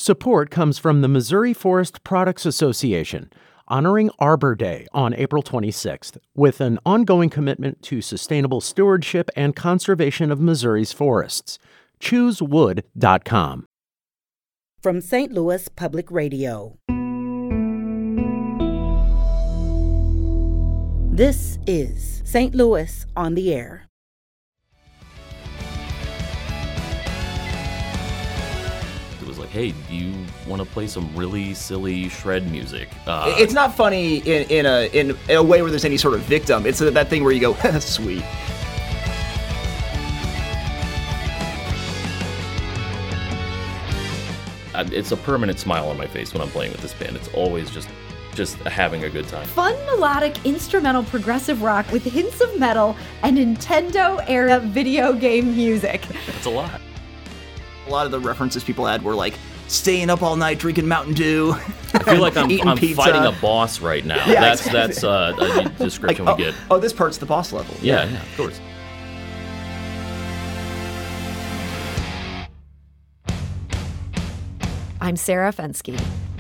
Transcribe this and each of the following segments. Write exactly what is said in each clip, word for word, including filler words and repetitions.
Support comes from the Missouri Forest Products Association, honoring Arbor Day on April twenty-sixth, with an ongoing commitment to sustainable stewardship and conservation of Missouri's forests. choose wood dot com. From Saint Louis Public Radio. This is Saint Louis on the Air. It was like, hey, do you want to play some really silly shred music? Uh, it's not funny in, in a in a way where there's any sort of victim. It's that thing where you go, sweet. It's a permanent smile on my face when I'm playing with this band. It's always just just having a good time. Fun, melodic, instrumental progressive rock with hints of metal and Nintendo-era video game music. That's a lot. A lot of the references people had were like, staying up all night drinking Mountain Dew. I feel like I'm, I'm pizza. fighting a boss right now. Yeah, that's exactly. that's uh, a description like, we oh, get. Oh, this part's the boss level. Yeah, yeah, of course. I'm Sarah Fensky.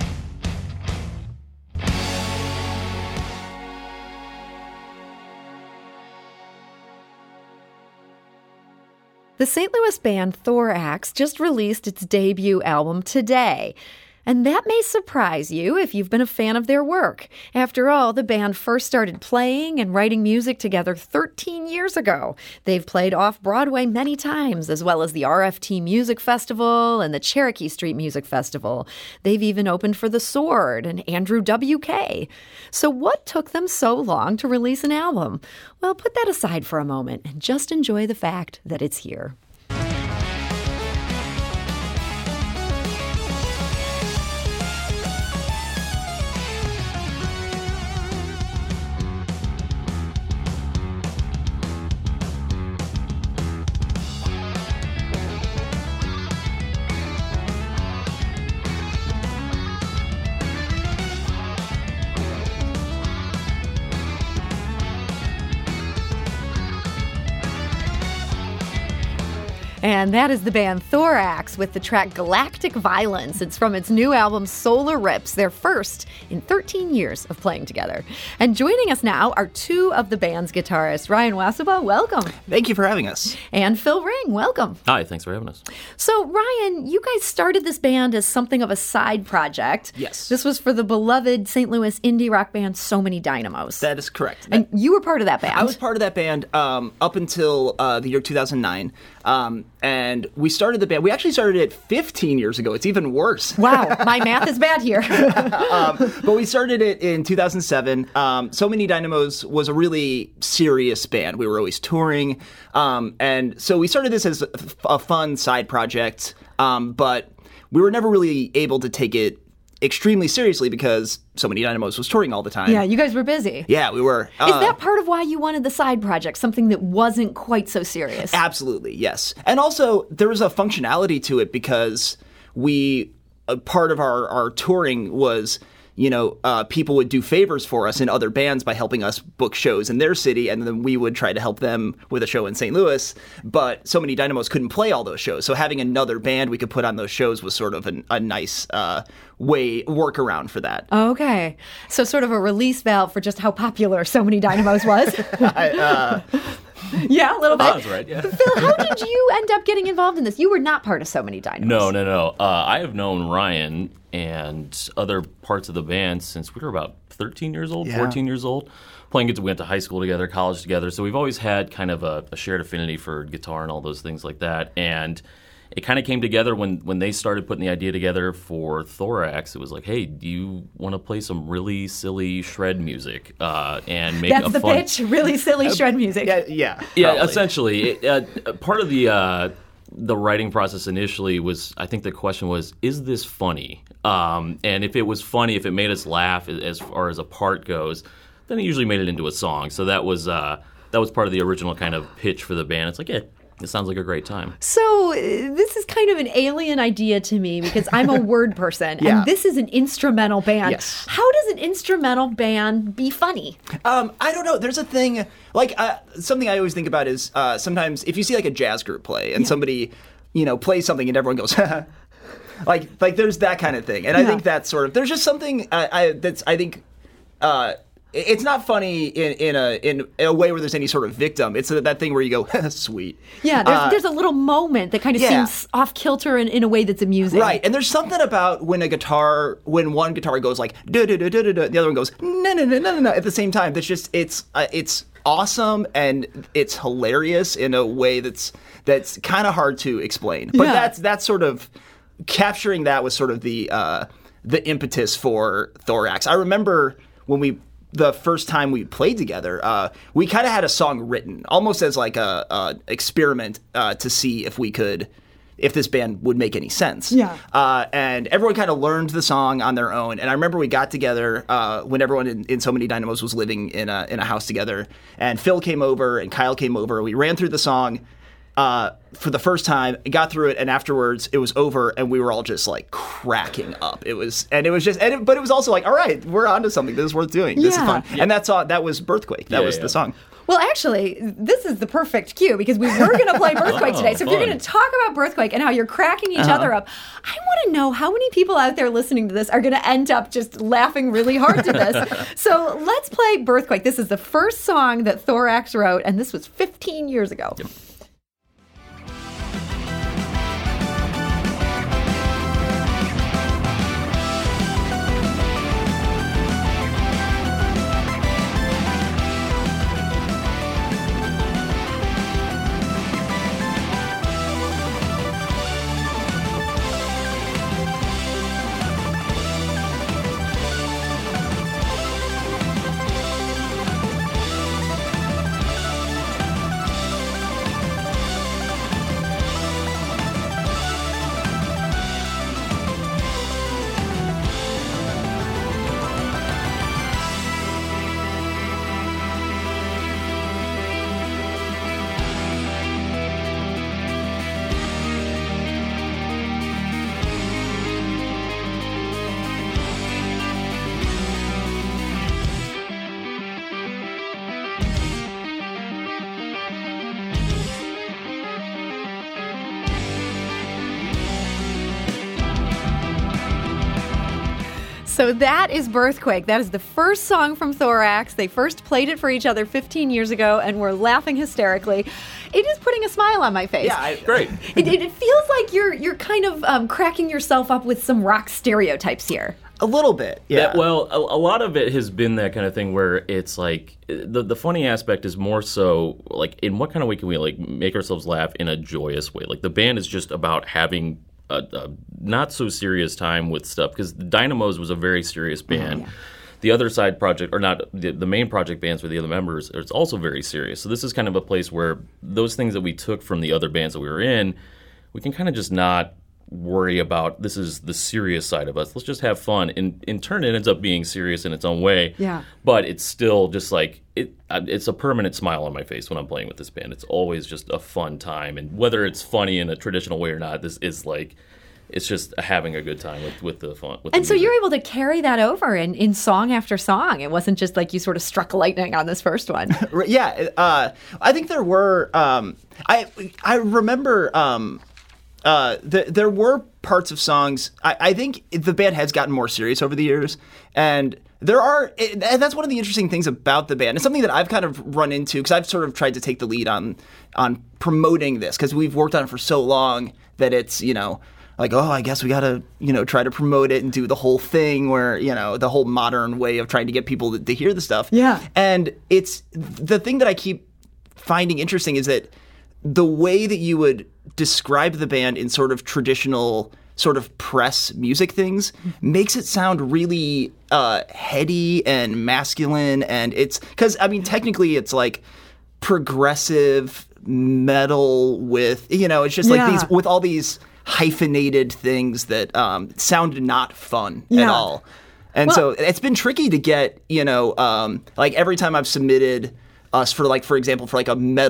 The Saint Louis band Thorax just released its debut album today. And that may surprise you if you've been a fan of their work. After all, the band first started playing and writing music together thirteen years ago. They've played off-Broadway many times, as well as the R F T Music Festival and the Cherokee Street Music Festival. They've even opened for The Sword and Andrew W K. So what took them so long to release an album? Well, put that aside for a moment and just enjoy the fact that it's here. And that is the band Thorax with the track Galactic Violence. It's from its new album Solar Rips, their first in thirteen years of playing together. And joining us now are two of the band's guitarists. Ryan Wasaba, welcome. Thank you for having us. And Phil Ring, welcome. Hi, thanks for having us. So, Ryan, you guys started this band as something of a side project. Yes. This was for the beloved Saint Louis indie rock band So Many Dynamos. That is correct. And you were part of that band. I was part of that band um, up until uh, the year two thousand nine. Um, and we started the band. We actually started it fifteen years ago. It's even worse. Wow, my math is bad here. um, but we started it in two thousand seven. Um, So Many Dynamos was a really serious band. We were always touring. Um, and so we started this as a, a fun side project. Um, but we were never really able to take it extremely seriously because So Many Dynamos was touring all the time. Yeah, you guys were busy. Yeah, we were. Uh, Is that part of why you wanted the side project, something that wasn't quite so serious? Absolutely, yes. And also, there was a functionality to it because we, a part of our, our touring was, you know, uh, people would do favors for us in other bands by helping us book shows in their city, and then we would try to help them with a show in Saint Louis. But So Many Dynamos couldn't play all those shows, so having another band we could put on those shows was sort of an, a nice uh, way, workaround for that. Okay. So sort of a release valve for just how popular So Many Dynamos was. I, uh, yeah, a little bit. That's right, yeah. Phil, how did you end up getting involved in this? You were not part of So Many Dynamos. No, no, no. Uh, I have known Ryan and other parts of the band since we were about thirteen years old, Yeah. fourteen years old. Playing guitar, we went to high school together, college together. So we've always had kind of a, a shared affinity for guitar and all those things like that. And it kind of came together when, when they started putting the idea together for Thorax. It was like, hey, do you want to play some really silly shred music uh, and make That's a the fun... pitch, really silly shred music. yeah, yeah. Yeah, probably. essentially. It, uh, part of the uh, the writing process initially was, I think the question was, is this funny? Um, and if it was funny, if it made us laugh as far as a part goes, then it usually made it into a song. So that was uh, that was part of the original kind of pitch for the band. It's like, yeah, it sounds like a great time. So uh, this is kind of an alien idea to me because I'm a word person, Yeah. and this is an instrumental band. Yes. How does an instrumental band be funny? Um, I don't know. There's a thing, like, uh, something I always think about is uh, sometimes if you see, like, a jazz group play and somebody, you know, plays something and everyone goes, like like there's that kind of thing, and Yeah. I think that's sort of there's just something I, I that's I think. Uh, It's not funny in, in a in a way where there's any sort of victim. It's that thing where you go, sweet. Yeah, there's, Uh, there's a little moment that kind of yeah. seems off kilter in, in a way that's amusing. Right, and there's something about when a guitar, when one guitar goes like da da da da da, the other one goes no no no no no at the same time. That's just it's uh, it's awesome and it's hilarious in a way that's that's kind of hard to explain. But Yeah. that's that's sort of capturing that was sort of the uh, the impetus for Thorax. I remember when we. The first time we played together, uh, we kind of had a song written, almost as like a, a experiment uh, to see if we could, if this band would make any sense. Yeah. Uh, and everyone kind of learned the song on their own. And I remember we got together uh, when everyone in, in So Many Dynamos was living in a in a house together, and Phil came over and Kyle came over. We ran through the song uh, for the first time, got through it, and afterwards it was over, and we were all just like cracking up. It was, and it was just, and it, but it was also like, all right, we're onto something. This is worth doing. This Yeah. is fun. And that's all. That was Birthquake. That Yeah, was yeah. the song. Well, actually, this is the perfect cue because we were going to play Birthquake Oh, today. So if you're fun. going to talk about Birthquake and how you're cracking each Uh-huh. other up, I want to know how many people out there listening to this are going to end up just laughing really hard to this. So let's play Birthquake. This is the first song that Thorax wrote, and this was fifteen years ago. Yep. So that is Birthquake. That is the first song from Thorax. They first played it for each other fifteen years ago, and we're laughing hysterically. It is putting a smile on my face. Yeah, I, Great. It, it, it feels like you're you're kind of um, cracking yourself up with some rock stereotypes here. a little bit. Yeah. That, well, a, a lot of it has been that kind of thing where it's like the the funny aspect is more so like in what kind of way can we like make ourselves laugh in a joyous way? Like the band is just about having a, a not so serious time with stuff because the Dynamos was a very serious band. Oh, yeah. The other side project, or not the, the main project bands for the other members, it's also very serious. So this is kind of a place where those things that we took from the other bands that we were in, we can kind of just not worry about this is the serious side of us. Let's just have fun. And in turn, it ends up being serious in its own way. Yeah. But it's still just like, it. it's a permanent smile on my face when I'm playing with this band. It's always just a fun time. And whether it's funny in a traditional way or not, this is like, it's just having a good time with, with the fun. With and the so music. you're able to carry that over in, in song after song. It wasn't just like you sort of struck lightning on this first one. Yeah, uh, I think there were. Um, I I remember um, uh, the, there were parts of songs. I, I think the band has gotten more serious over the years, and there are. And that's one of the interesting things about the band. It's something that I've kind of run into because I've sort of tried to take the lead on on promoting this because we've worked on it for so long that it's you know. Like, oh, I guess we got to, you know, try to promote it and do the whole thing where, you know, the whole modern way of trying to get people to, to hear the stuff. Yeah. And it's the thing that I keep finding interesting is that the way that you would describe the band in sort of traditional sort of press music things makes it sound really uh, heady and masculine. And it's because, I mean, technically it's like progressive metal with, you know, it's just like Yeah. these with all these hyphenated things that um, sound not fun Yeah. at all. And Well- so it's been tricky to get, you know, um, like every time I've submitted us for like, for example, for like a metal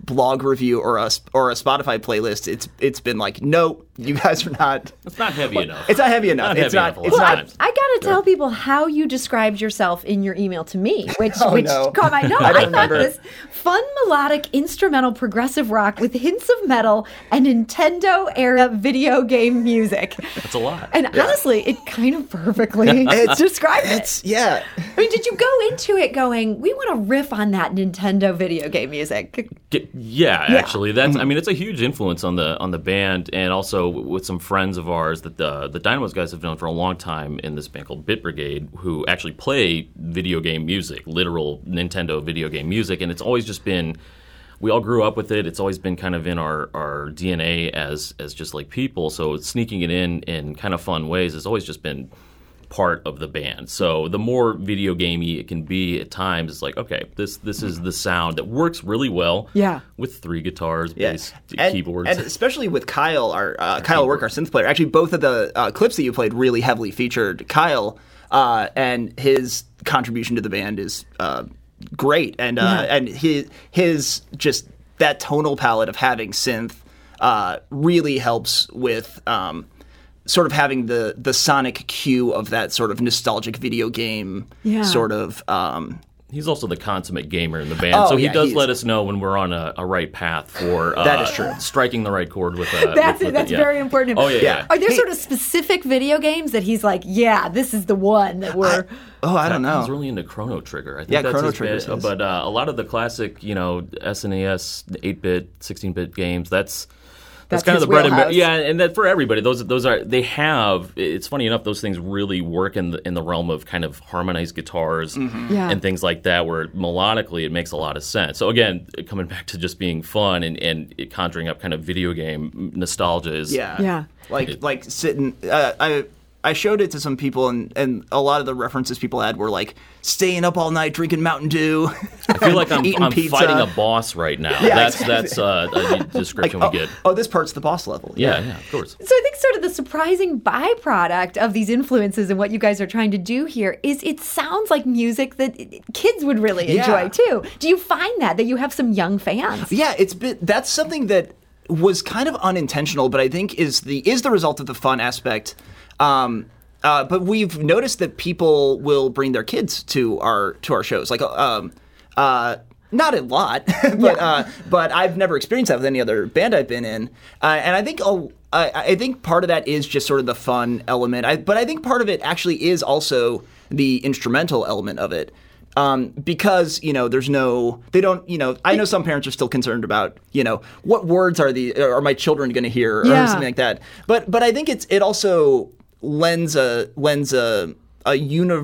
blog review or a or a Spotify playlist, it's it's been like, no, you guys are not. It's not heavy enough. It's not heavy enough. Not it's heavy not. enough a lot It's of not. times. I gotta tell people how you described yourself in your email to me, which Oh, which no. caught my no. I I, don't thought remember. this fun melodic instrumental progressive rock with hints of metal and Nintendo era video game music. That's a lot. And honestly, it kind of perfectly described it. It's yeah. I mean, did you go into it going, we want to riff on that Nintendo video game music? Ge- Yeah, actually, that's. I mean, it's a huge influence on the on the band, and also with some friends of ours that the the Dynamos guys have known for a long time in this band called Bit Brigade, who actually play video game music, literal Nintendo video game music, and it's always just been. We all grew up with it. It's always been kind of in our, our D N A as as just like people. So sneaking it in in kind of fun ways has always just been part of the band. So the more video gamey it can be at times, it's like, okay, this this is the sound that works really well. Yeah. With three guitars, Yeah. bass, and, keyboards. and especially with Kyle, our uh, Kyle Work, our synth player. Actually, both of the uh, clips that you played really heavily featured Kyle, uh, and his contribution to the band is uh, great. And uh, Yeah. and his his just that tonal palette of having synth uh, really helps with. Um, sort of having the the sonic cue of that sort of nostalgic video game Yeah. sort of um, He's also the consummate gamer in the band, Oh, so he yeah, does he's- let us know when we're on a, a right path for uh, That is true. striking the right chord with a. That's with, with that's the, yeah. very important. Oh yeah, yeah. Yeah. Are there Hey- sort of specific video games that he's like, yeah, this is the one that we're. oh I don't I was know really into Chrono Trigger. I think Yeah, that's Chrono his Trigger's bit, his. But uh, a lot of the classic, you know, S N E S, eight-bit, sixteen-bit games. That's that's, That's kind of his the bread and wheelhouse. yeah, and that for everybody. Those those are they have. It's funny enough, those things really work in the in the realm of kind of harmonized guitars Yeah. and things like that, where melodically it makes a lot of sense. So again, coming back to just being fun and and it conjuring up kind of video game nostalgia is yeah Yeah. like like sitting uh, I I showed it to some people and and a lot of the references people had were like staying up all night drinking Mountain Dew. I feel like I'm, eating I'm pizza. fighting a boss right now. Yeah, that's exactly. that's uh, a description oh, we get. oh, this part's the boss level. Yeah, yeah, of course. So I think sort of the surprising byproduct of these influences and what you guys are trying to do here is it sounds like music that kids would really Yeah. enjoy too. Do you find that that you have some young fans? Yeah, it's been that's something that was kind of unintentional, but I think is the is the result of the fun aspect. Um, uh, but we've noticed that people will bring their kids to our to our shows, like um, uh, not a lot, but uh, but I've never experienced that with any other band I've been in, uh, and I think oh, I, I think part of that is just sort of the fun element. I, but I think part of it actually is also the instrumental element of it. Um, because, you know, there's no, they don't, you know, I know some parents are still concerned about, you know, what words are the, are my children going to hear or Yeah. something like that. But, but I think it's, it also lends a, lends a, a uni-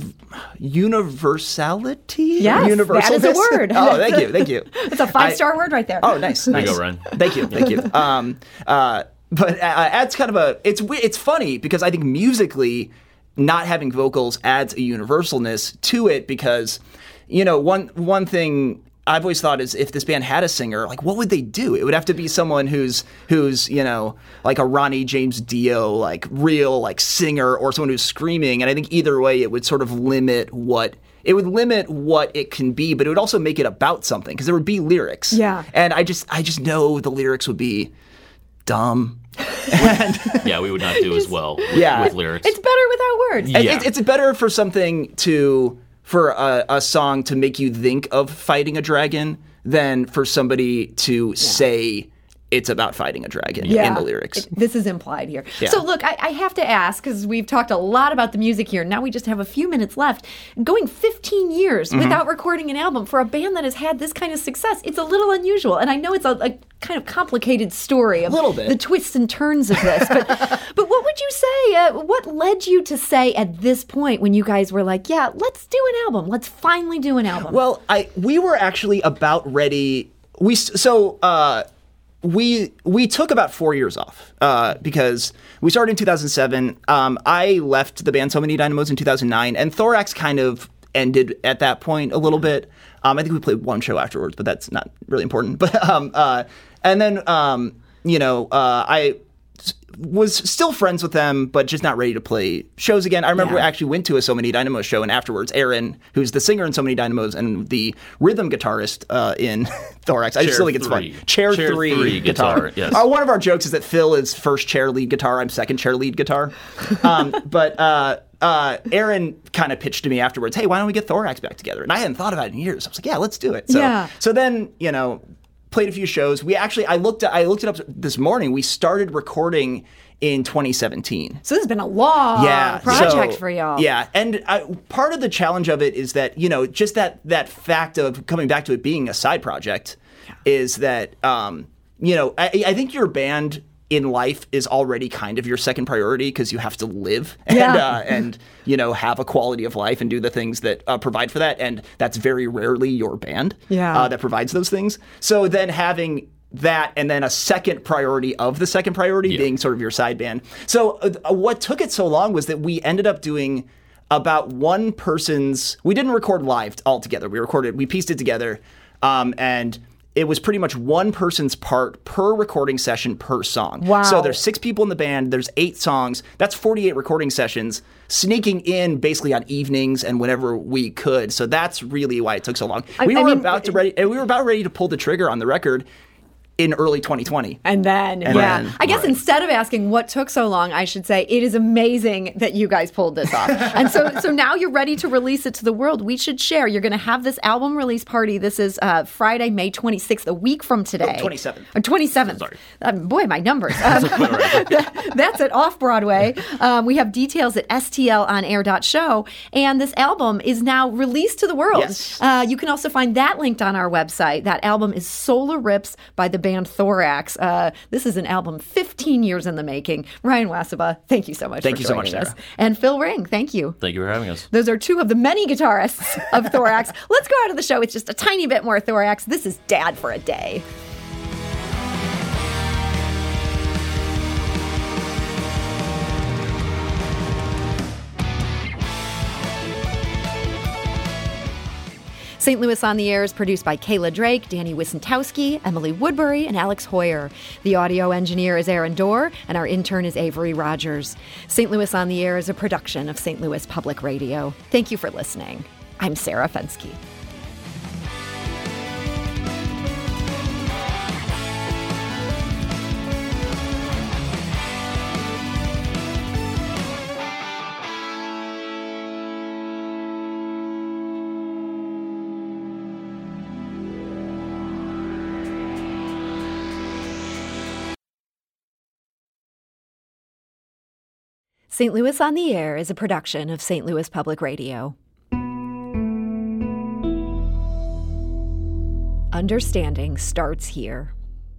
universality? Yes, that is a Universalness? word. Oh, thank you. Thank you. It's a five star word right there. Oh, nice. There nice. you go, Ryan. Thank you. Thank you. Um, uh, but uh, adds kind of a, it's, we- it's funny because I think musically, not having vocals adds a universalness to it because, you know, one one thing I've always thought is if this band had a singer, like what would they do? It would have to be someone who's who's you know like a Ronnie James Dio, like real like singer, or someone who's screaming. And I think either way, it would sort of limit what it would limit what it can be, but it would also make it about something because there would be lyrics. Yeah. And I just I just know the lyrics would be dumb. Yeah, we would not do as well with, Yeah. with lyrics. It's better without words. And Yeah. It's, it's better for something to for a, a song to make you think of fighting a dragon than for somebody to say it's about fighting a dragon in the lyrics. It- this is implied here. Yeah. So, look, I, I have to ask, because we've talked a lot about the music here. Now we just have a few minutes left. Going fifteen years Mm-hmm. without recording an album for a band that has had this kind of success, it's a little unusual. And I know it's a, a kind of complicated story of Little bit. the twists and turns of this. But, but what would you say? Uh, what led you to say at this point when you guys were like, yeah, let's do an album. Let's finally do an album. Well, I we were actually about ready. We s- so uh, we we took about four years off uh, because we started in two thousand seven. Um, I left the band So Many Dynamos in two thousand nine, and Thorax kind of ended at that point a little bit. Um, I think we played one show afterwards, but that's not really important. But um, uh, and then um, you know, uh, I was still friends with them, but just not ready to play shows again. I remember Yeah. we actually went to a So Many Dynamos show, and afterwards, Aaron, who's the singer in So Many Dynamos and the rhythm guitarist uh, in Thorax, I just Chair still think it's three. fun. Chair, Chair three, three guitar. guitar, yes. Uh, one of our jokes is that Phil is first chair lead guitar, I'm second chair lead guitar. Um, but uh, uh, Aaron kind of pitched to me afterwards, hey, why don't we get Thorax back together? And I hadn't thought about it in years. I was like, yeah, let's do it. So, Yeah. so then, you know, played a few shows. We actually, I looked, I looked it up this morning. We started recording in twenty seventeen. So this has been a long Yeah, project so- for y'all. Yeah, and uh, part of the challenge of it is that, you know, just that that fact of coming back to it being a side project is that, um, you know, I, I think your band in life is already kind of your second priority because you have to live and, Yeah. uh, and, you know, have a quality of life and do the things that uh, provide for that. And that's very rarely your band Yeah. uh, that provides those things. So then having that and then a second priority of the second priority Yeah. being sort of your side band. So uh, what took it so long was that we ended up doing about one person's, we didn't record live altogether. We recorded, we pieced it together. Um, and it was pretty much one person's part per recording session per song. Wow. So there's six people in the band, there's eight songs. That's forty-eight recording sessions, sneaking in basically on evenings and whenever we could. So that's really why it took so long. I- we I were mean- about to ready, and we were about ready to pull the trigger on the record in early twenty twenty. And then, And yeah. then- I guess right. instead of asking what took so long, I should say it is amazing that you guys pulled this off. And so, so now you're ready to release it to the world. We should share. You're going to have this album release party. This is uh, Friday, May twenty-sixth, a week from today. Oh, twenty-seventh. Or twenty-seventh. Sorry. Um, boy, my numbers. Um, that's at Off Broadway. Um, we have details at S T L on air dot show. And this album is now released to the world. Yes. Uh, you can also find that linked on our website. That album is Solar Rips by the band Thorax. Uh, this is an album fifteen years in the making. Ryan Wasaba, thank you so much Thank for you so much, joining us. Sarah. And Phil Ring, thank you. Thank you for having us. Those are two of the many guitarists of Thorax. Let's go out of the show with just a tiny bit more Thorax. This is Dad for a Day. Saint Louis on the Air is produced by Kayla Drake, Danny Wissentowski, Emily Woodbury, and Alex Hoyer. The audio engineer is Aaron Dorr, and our intern is Avery Rogers. Saint Louis on the Air is a production of Saint Louis Public Radio. Thank you for listening. I'm Sarah Fensky. Saint Louis on the Air is a production of Saint Louis Public Radio. Understanding starts here.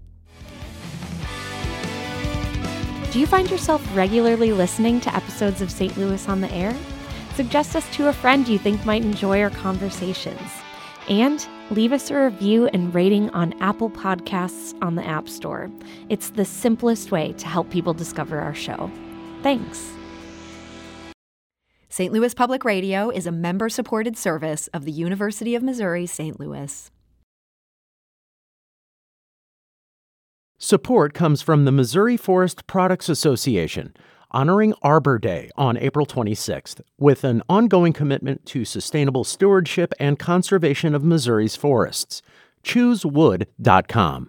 Do you find yourself regularly listening to episodes of Saint Louis on the Air? Suggest us to a friend you think might enjoy our conversations. And leave us a review and rating on Apple Podcasts on the App Store. It's the simplest way to help people discover our show. Thanks. Saint Louis Public Radio is a member-supported service of the University of Missouri Saint Louis. Support comes from the Missouri Forest Products Association, honoring Arbor Day on April twenty-sixth, with an ongoing commitment to sustainable stewardship and conservation of Missouri's forests. choose wood dot com.